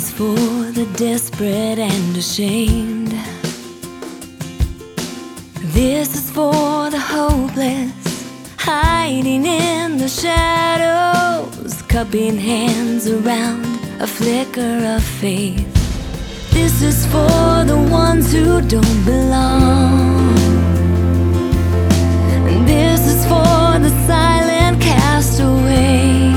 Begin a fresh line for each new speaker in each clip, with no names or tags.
is for the desperate and ashamed. This is for the hopeless, hiding in the shadows, cupping hands around a flicker of faith. This is for the ones who don't belong. And this is for the silent castaways.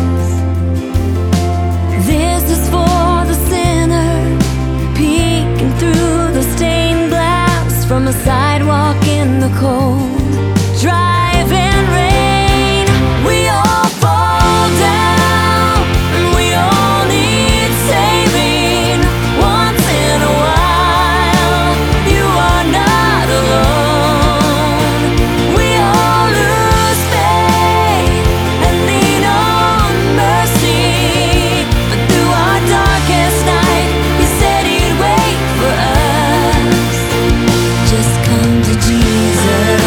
This is for the sinner peeking through the stained glass from a sidewalk in the cold, driving rain. We all fall down, and we all need saving. Once in a while, you are not alone. We all lose faith and lean on mercy, but through our darkest night, He said He'd wait for us. Just come to Jesus.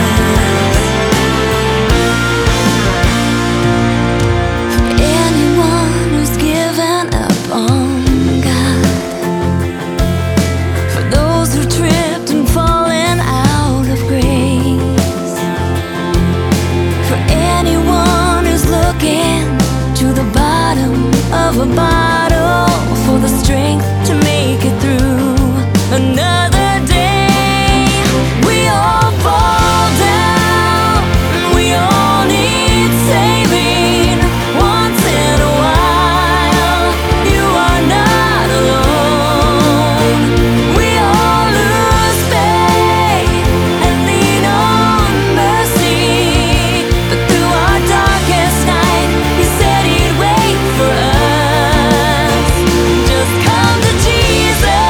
Anyone who's given up on God, for those who tripped and fallen out of grace, for anyone who's looking to the bottom of a bottle for the strength to make it through another day. We all fall down, and we all need saving. Once in a while, you are not alone. We all lose faith and lean on mercy, but through our darkest night, He said He'd wait for us. Just come to Jesus.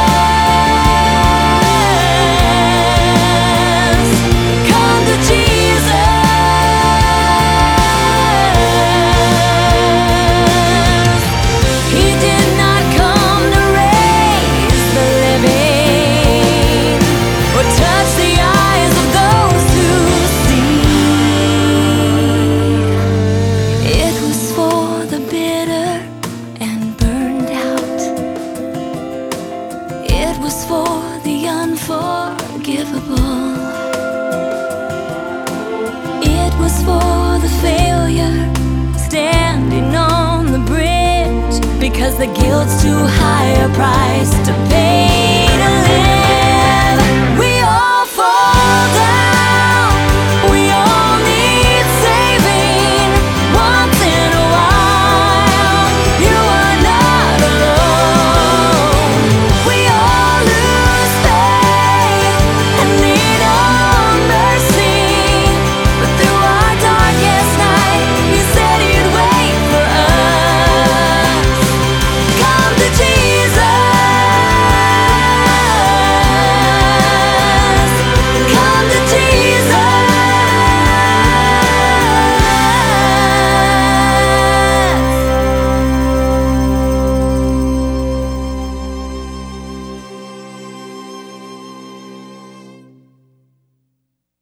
Come to Jesus. He did not come to raise the living or touch the eyes of those who see. It was for the bitter and burned out. It was for the unforgivable. It was for the failure standing on the bridge, because the guilt's too high a price to pay.